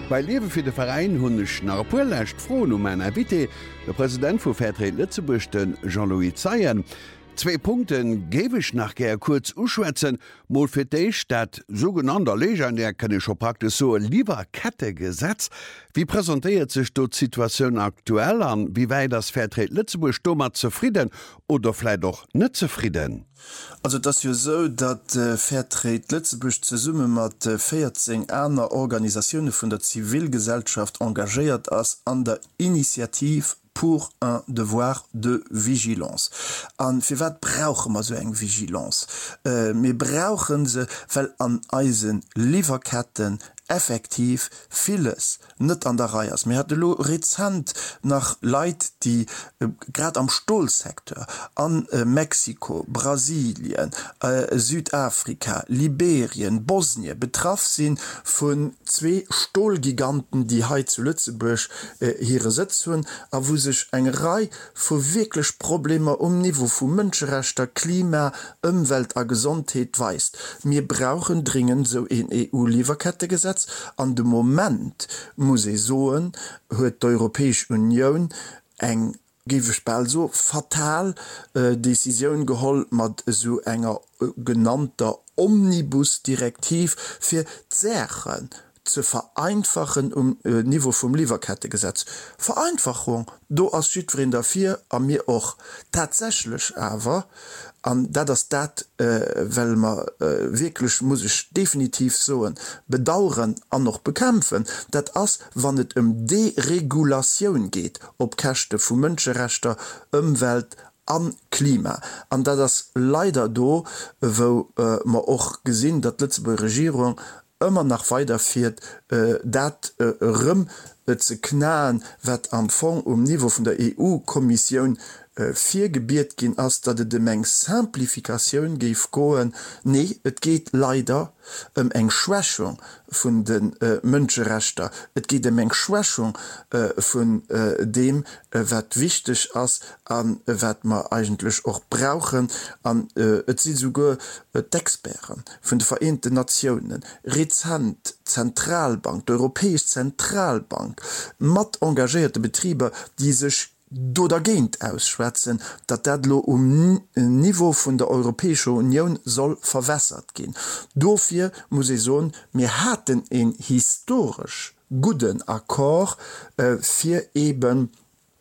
Bei Lewe fir de Verein hunnech nach Pulächt froen um en Erbitte, der Präsident vu Fairtrade Lützebusch den Jean-Louis Zeien. Zwei Punkten gewech nach ger kurz uschwätzen, mal fir déi Stadt sogenannter Leger, der kann ich schon praktisch so lieber Kette Gesetz. Wie präsentiert sich dort Situation aktuell an? Wie weit das Fairtrade Lützebusch stommer zufrieden oder vielleicht doch nicht zufrieden? Also das ja so, dat äh, Fairtrade Lützebusch ze Summe mat äh, vierzehn einer Organisationen vun der Zivilgesellschaft engagiert as an der Initiative pour un devoir de vigilance. An fir wat brauchen wir so eng Vigilance? Äh, wir brauchen se, weil an Eisen Lieferketten effektiv vieles net an der Reihe ist. Mir hatte lo rezent nach Leid, die äh, gerade am Stohlsektor an äh, Mexiko, Brasilien, äh, Südafrika, Liberien, Bosnien betraff sind von zwei Stohlgiganten, die he zu Lützeburg äh, hier sitzen, a wo sich eng Reihe vor wirklich Probleme um Niveau von Menschenrechte, Klima, Umwelt a Gesundheit weist. Wir brauchen dringend so ein E U-Lieferkettegesetz. An dem Moment muss ich sagen, hat die Europäische Union eng gewespel so fatal äh, Decision geholt mit so enger äh, genannter Omnibus-Direktiv für Sachen zu vereinfachen um äh, Niveau vom Lieferkettegesetz. Vereinfachung, do als Südfried dafür an mir auch tatsächlich aber an da das dat äh, weil man äh, wirklich muss ich definitiv so bedauern an noch bekämpfen, dat as wann het um Deregulation geht, ob Kächte vu Menschenrechte, Umwelt, an Klima. An da das leider do, wo äh, man auch gesehen, dat letzte Regierung immer nach weiterfährt, äh, dat äh, rum äh, ze knaen, wat am Fond um Niveau von der E U-Kommission äh, vier Gebiet gin ass, dat de Menge Simplifikation geif goen. Nee, het geht leider um eng Schwächung von den äh, Menschenrechten. Et geht um eng Schwächung äh, von äh, dem, äh, wat wichtig ist, an äh, wat man eigentlich auch brauchen. An äh, et sind sogar äh, Experten von den Vereinten Nationen, Rezent, Zentralbank, die Europäische Zentralbank, mat engagierte Betriebe, die sich do dagent ausschwätzen, dat dat lo um Niveau vun der Europäische Union soll verwässert gehen. Dofir muss ich so, mir hatten en historisch guten Akkor äh, fir eben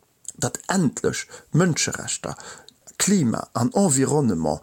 dat endlich Menschenrechte, Klima an Environnement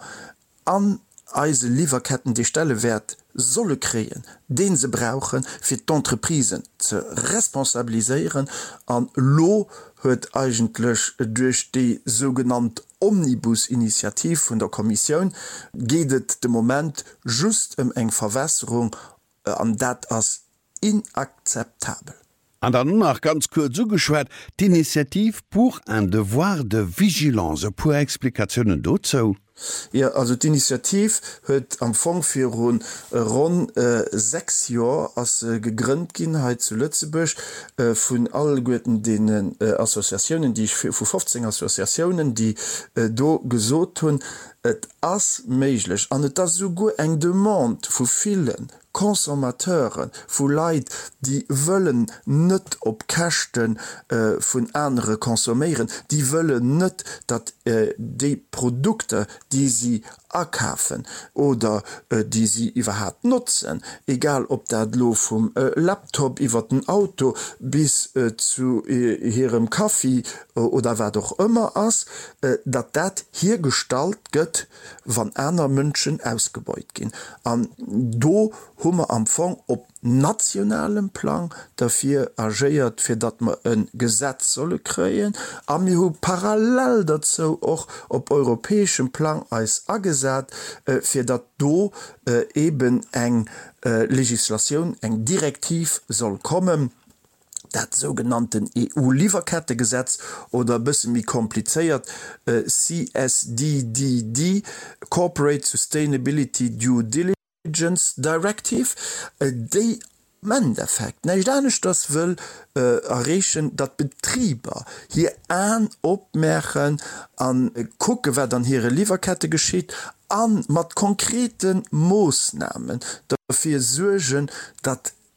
an Eise Lieferketten die Stelle wert solle kreen, den sie brauchen für d'Entreprisen zu responsabilisieren. An lo huet eigentlich durch die sogenannte Omnibus-Initiative von der Kommission gehtt dem Moment just um eng Verwässerung äh, an dat as inakzeptabel. An dann nach ganz kurz zugeschwert, d'Initiative pour un devoir de vigilance, pour Explikationen dazu. Ja, also d'Initiativ huet am Fong fir rund rund äh, sechs Joer as äh, gegrünnt gin heit zu Lützebusch äh, vun all goeten denen äh, Assoziationen, die ich vu fünfzehn Assoziationen, die äh, do gesot hun, et ass méiglech an et as so go eng Demand vu vielen Konsumateuren, vu Leiit, die wëllen net op Kächten äh, vun andere konsumieren, die wëllen net, dat äh, de Produkte, die sie akafen oder äh, die sie überhaupt nutzen, egal ob dat lo vom äh, Laptop iwwer den Auto bis äh, zu äh, ihrem Kaffee äh, oder wer doch immer ass, äh, dat dat hier gestalt gött, wann einer Mënschen ausgebeut gin. An do hummer am Fong op nationalem Plan dafür agiert, für dat man ein Gesetz solle kreien, am mir parallel dazu auch op europäischem Plan als agesat, äh, für dat do äh, eben eng äh, Legislation, eng Direktiv soll kommen, dat sogenannten E U-Lieferkettegesetz oder bisschen wie kompliziert äh, C S D D D, Corporate Sustainability Due Diligence Directive, äh, die im Endeffekt nicht das will äh, erreichen, dat Betrieber hier an opmerken an äh, gucke, wer dann ihre Lieferkette geschieht, an mat konkreten Maßnahmen dafür sorgen, dat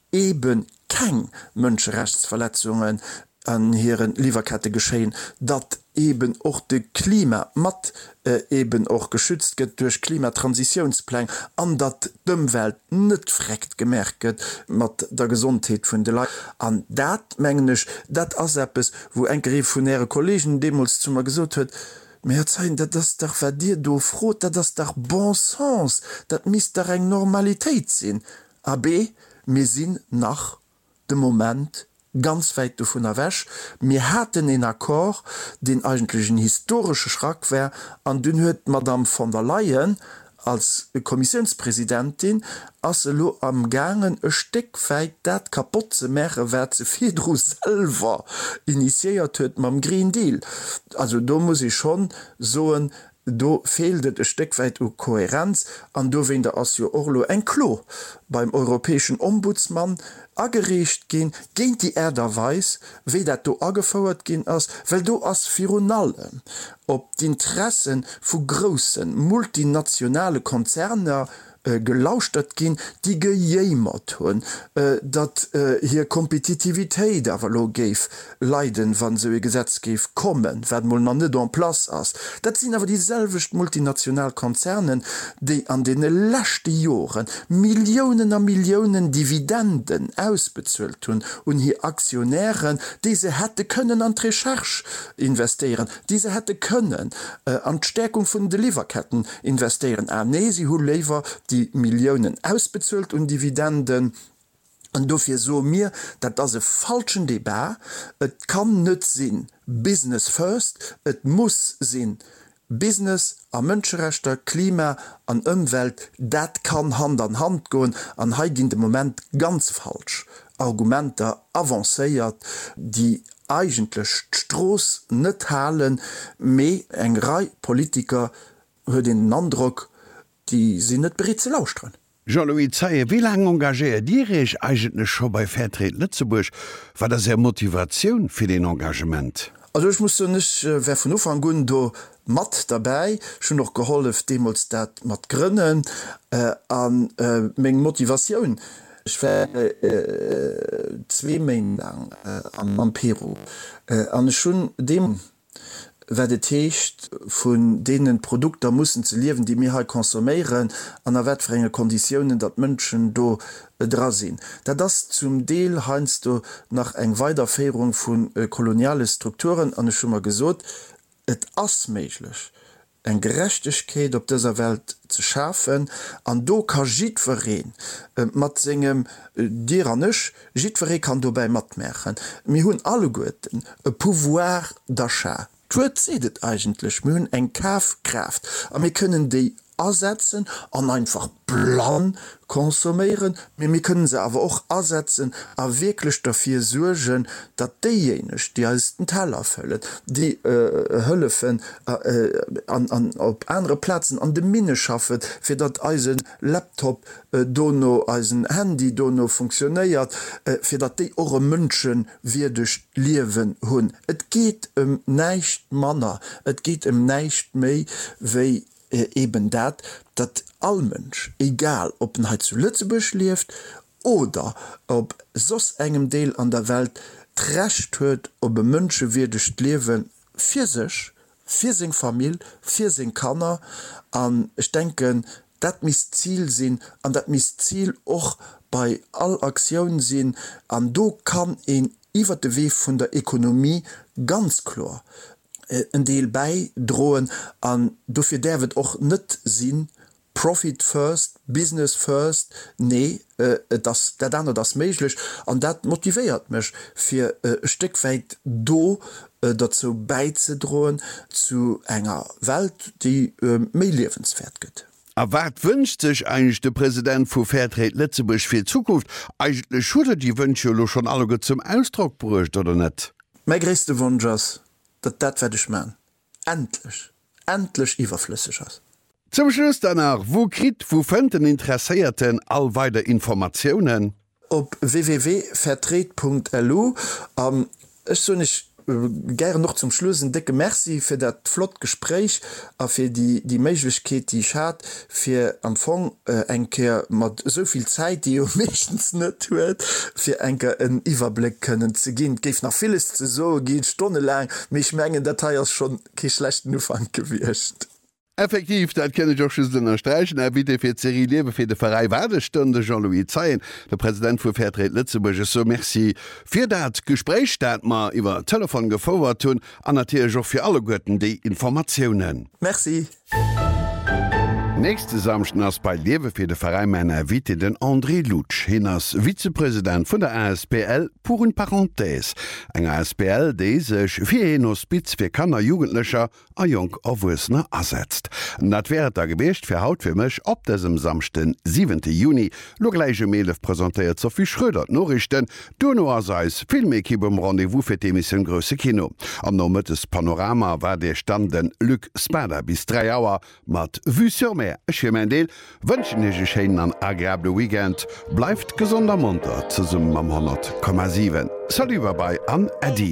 eben kein Menschenrechtsverletzungen an ihren Lieferkette geschehen, dat eben auch de Klima mat äh, eben auch geschützt get durch Klimatransitionsplan an dat Dëmmwelt net fregt gemerket mat der Gesundheit vun de Leute an dat mengglisch dat as wo en refunäre Kollegen demos zu gesot huet. Mehr zeigen, dat das doch ver dir do froh, dat das doch bon sens, dat mis da eng Normalität sinn. A B mir sinn nach dem Moment ganz weit davon erwäsch. Mir hatten den Akkor den eigentlichen historische Schrack wär an dünn huet Madame von der Leyen als Kommissionspräsidentin as lo am gangen e Steckfeit dat kapotze Märe wär ze Fidro selber initiiert huet mam Green Deal. Also do muss ich schon so ein do fehltet e Steckweit o Kohärenz an do wenn der Asio Orlo en Klo beim europäischen Ombudsmann agerecht gin géint die Äderweis, wie dat do agefauerert gin ass, well do ass Fionalem op d'Interessen vu grossen multinationale Konzerner äh, gelauscht gin, die gejéimert hunn, äh, dat äh, hier Kompetitivitéit awer lo géif leiden, wann se e Gesetz géif kommen, werden mo an net an Plas ass. Dat sinn awer dieselvecht multinational Konzernen, déi an de lächte Joren Millioen a Millionen Dividenden ausbezzuelt hun und hier Aktionären, diese hätte können an Recherche investieren, diese hätte können äh, an Stärkung von de Lieferketten investieren. Ah, nee, sie hun Lever die Millionen ausbezölt und Dividenden. Und dafür so mir, dat das e falschen Debat, et kann net sinn Business first, et muss sinn Business a Mënscherechter, Klima an Umwelt, dat kann Hand an Hand goen an heigin dem Moment ganz falsch. Argumenter avancéiert, die eigentlich Stroß net halen, me eng Rei Politiker huet den Andruck, die sie net bereits ze lausren. Jean-Louis Zeie, wie lange engagiert Dich eigentlich schon bei Fairtrade Lützeburg? War das ja Motivation für den Engagement? Also ich muss nicht äh, wer von Anfang an do mat dabei, schon noch geholfen, demos dat mat gründen äh, an äh, még Motivation. Ich war äh, zwei Monate lang äh, an, an Peru. Äh, an schon dem werdet techt vun denen Produkter mussssen ze liewen, die mir halt konsumieren an der wetfrenge Konditionen, dat Mënschen do äh, dra sinn. Da das zum Deel heinst du nach eng Weiterfäung vun äh, koloniale Strukturen an schon mal gesot, et assmeiglech eng Gerechtigkeit op dieser Welt zu schaffen, an do kann jidverreen äh, mat singem äh, Dir an nech, jidverre kann du bei mat mechen. Mi hunn alle Goeten e pouvoir d'achat. Tuet sedet eigentlich mün eng Kafkraft, a mir können die ersetzen an einfach plan konsumieren, mir mir können se aber auch ersetzen a wirklich dafür sorgen, dat diejenigen, die als den Teller füllen, die äh, Höllefen äh, an, an, op andere Plätzen an de Mine schaffen, für dat Eisen Laptop äh, dono Eisen Handy dono funktioniert, äh, für dat die eure München wirklich liewen hun. Et geht um neicht Manner, et geht um neicht mei wie Äh, eben dat, dat all Mensch, egal ob en halt zu Lützeburg lieft oder ob sos engem Deel an der Welt trächt huet, ob e Mënsche wirdecht lewen fir sech, fir seg Familie, fir seg Kanner, an ich denken, dat mis Ziel sinn, an dat mis Ziel och bei all Aktionen sinn, an do kann en iwwer de Wee vun der Ökonomie ganz klar en Deel bei drohen an dofir der wird auch net sinn Profit first, Business first, nee äh, das der dann das méiglech an dat motiviiert mech fir äh, Stückweit do äh, dazu beizedrohen zu enger Welt, die äh, méi lebenswert gëtt. A wat wünscht sich eigentlich der Präsident vu Fairtrade Lützeburg für Zukunft? Eigentlich schute die Wünsche schon alle zum Ausdruck brucht oder net? Mein größte Wunsch ist, dat dat werde ich man endlich endlich überflüssig ist. Zum Schluss danach, wo krit wo fënten Interessierten all weiter Informationen? Op w w w punkt fairtrade punkt l u ähm, ist so nicht äh, gerne noch zum Schluss ein dicke Merci für das Flottgespräch, auch für die, die Möglichkeit, die ich hatte, für am Anfang äh, einkehr mit so viel Zeit, die ich meistens nicht hat, für einkehr einen Überblick können zu gehen. Es gibt noch vieles zu so, geht stundenlang, mich mengen Details schon kein schlechten Anfang gewirrscht. Effektiv, dat kenne ich auch schon den erstreichen er bitte fir Serie lewe fir de Verei Wadestunde Jean-Louis Zeien, der Präsident vu Fairtrade Lützeburg so merci fir dat Gesprächsstaat ma iwwer Telefon gefordert hun an natürlich auch für alle Götten die Informationen. Merci. Nächste Samsten ass bei Lewe fir de Vereinmänner wiete den André Lutsch hin als Vizepräsident vun der A S P L pour une Parenthèse. Eg A S P L déi sech fir en Hospiz fir Kanner Jugendlecher a Jong awusner ersetzt. Dat wäret der gebecht fir hautfirmech op desem samchten siebenten Juni logleiche Meelef präsentéiert sovi Schröder Norrichten du no aseis Filmekib um Rendevous fir d'Emission Grösse Kino. Am nommettes Panorama war der standen Luc Spader bis drei Auer mat vu sur mer. Ech mein Deel wënschen ege Scheinen an agrable Weekend bleifft gesonder Monter ze summmen am hundert Komma sieben. Saliwer bei an Eddie.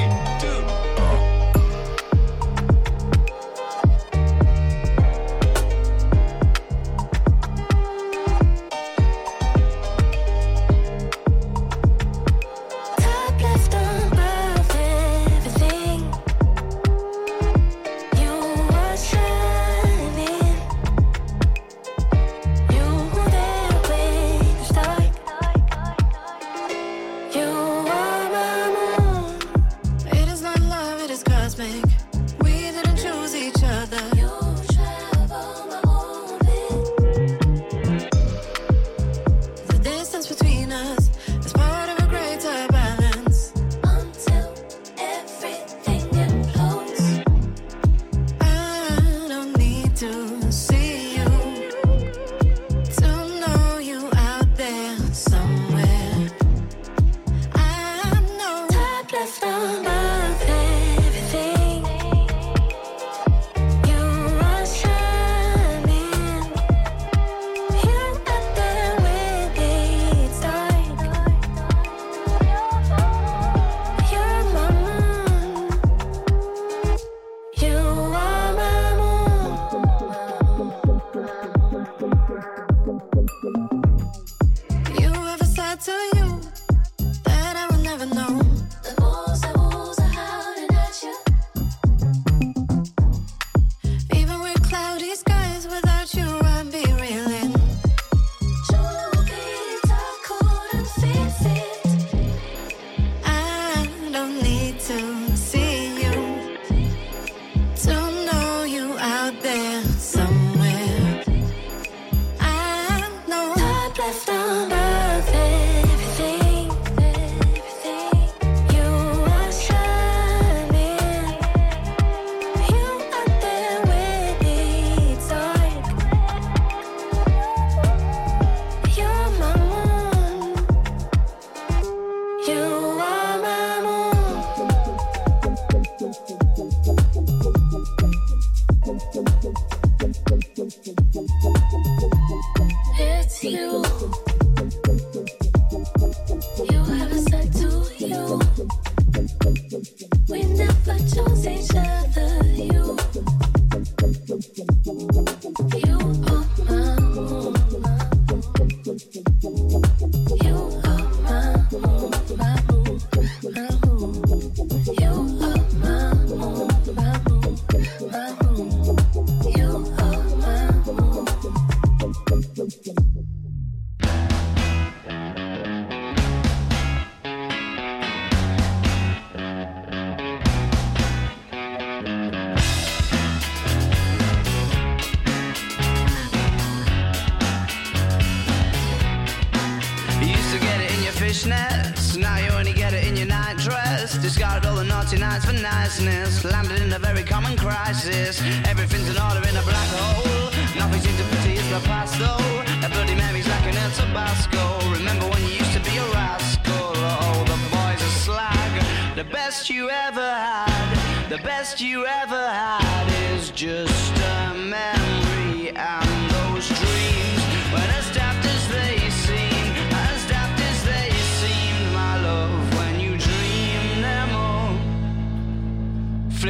Fishnets, now you only get it in your night dress. Discarded all the naughty nights for niceness. Landed in a very common crisis. Everything's in order in a black hole. Nothing seems to pity is the past though. A bloody memory's like an El Tabasco. Remember when you used to be a rascal. Oh, the boys are slag. The best you ever had. The best you ever had is just a memory. And those dreams, when as daft as they seem, as daft as they seemed, my love, when you dream them all.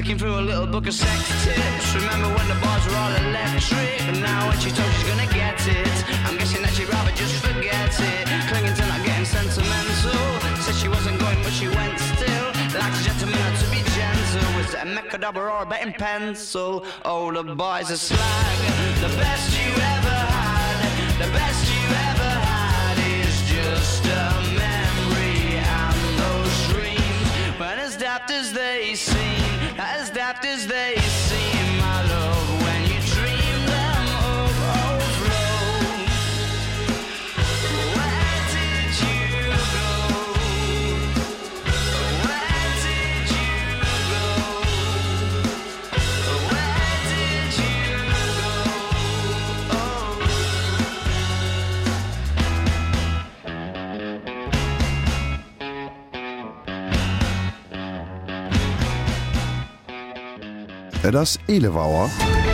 flicking through a little book of sex tips. Remember when the bars were all electric, and now when she told she's gonna get it, I'm guessing that she'd rather just forget it. Clinging to not getting sentimental, said she wasn't going but she went still. Like a gentleman had to be gentle. Was it a mechadabber or a betting pencil? Oh, the boys are slag. The best you ever had, the best you ever had is just a memory. And those dreams, when as daft as they seem, as daft as they seem, my love, when you dream them overflow. Where did you go? Where did you go? Where did you go? Oh. Et ass Elevouer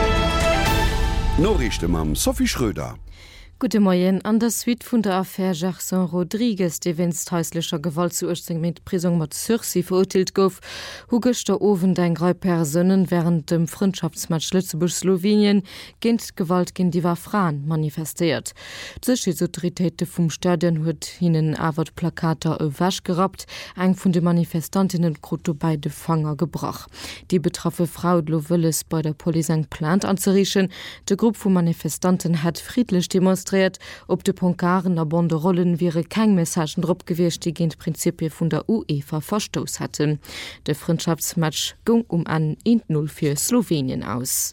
Norrichte mam Sophie Schröder. Gute Morgen. An der Suite vun der Affaire Jackson Rodriguez, de winst häuslicher Gewalt zu Urzing mit Prisung mat Sursi verurteilt gouf, hu gester ofen dein Grei Personen während dem Freundschaftsmatch Lützeburg Slowenien gint Gewalt gin die war Frauen manifestiert. Zschiautoritéite vum Stadion huet hinnen awer Plakater e wasch gerat, eng vun de Manifestantinnen Kroto bei de Fanger gebrach. Die betroffe Frau lo Willis bei der Polizei plant anzuriechen. De Gruppe vu Manifestanten hat friedlich demonstriert. Op de Ponkaren a Banderollen wiere kein Messagen drop gewircht, die gegen Prinzipie vun der UEFA verstoß hatten. Der Freundschaftsmatch ging um an eins null für Slowenien aus.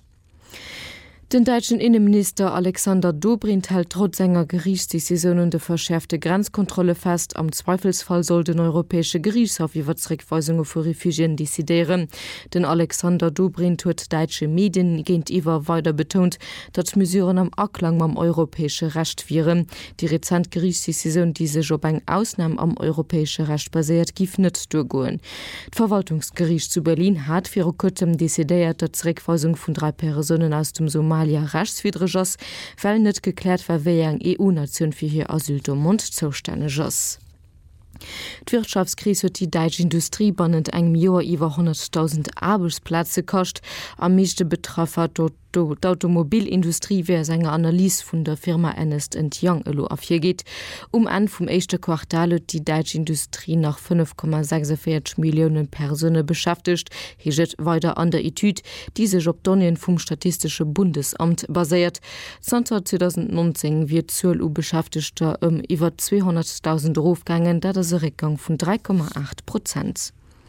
Den deutschen Innenminister Alexander Dobrindt hält trotz seiner Gerichtsdecisionen de verschärfte Grenzkontrolle fest. Am Zweifelsfall soll den europäische Gerichtshof über Zurückweisungen für Refugien dezidieren. Den Alexander Dobrindt huet deutsche Medien gegenüber weiter betont, dass Mesuren am Anklang am europäische Recht wären. Die rezent Gerichtsdecision, die sich auf eine Ausnahme am europäischen Recht basiert, gif nicht durchgehen. Das Verwaltungsgericht zu Berlin hat für kurzem dezidiert, dass Zurückweisung von drei Personen aus dem Somalia rechtswidrig ass, weil net geklärt war wéi eng E U-Nation fir hier Asyldomont zostäneg ass. D'Wirtschaftskrise huet die Deitsch Industrie bannend engem Joer iwwer hunderttausend Arbeitsplätze kocht, am meeschte betraffer dort d'Automobilindustrie wär senger Analyse vun der Firma Ernst and Young elo afir geht. Um an vum echte Quartal huet die Deitsch Industrie nach fünf Komma vierundsechzig Millionen Personen beschäftigt, heget weiter an der Etüd, die sech op Donien vum Statistische Bundesamt basiert. Seit zwanzig neunzehn wird Zuel u Beschäftigter um iwwer zweihunderttausend Rufgangen, dat is e Rückgang vun drei Komma acht Prozent.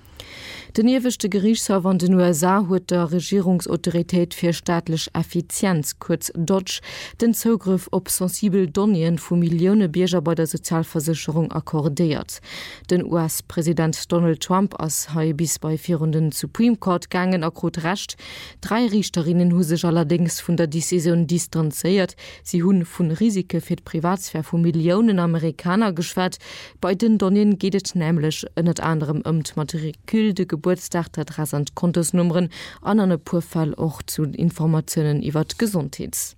Den ewigchte Gerichtshof an den U S A huet der Regierungsautoritéit fir staatlech Effizienz kurz Dodge den Zugriff op sensibel Donien vu Millioune Bierger bei der Sozialversicherung akkordiert. Den U S-Präsident Donald Trump ass ha bis bei virrunden Supreme Court gangen akrot recht. Drei Richterinnen hu sech allerdings vun der Decision distanziert. Sie hunn vun Risike fir d Privatsphär vu Millionen Amerikaner geschwert. Bei den Donien gehtt nämlichlech net anderem ëmt Matrikül de Geburtstag der rasant Kontosnummern an an e Purfall auch zu Informationen iwwer Gesundheits.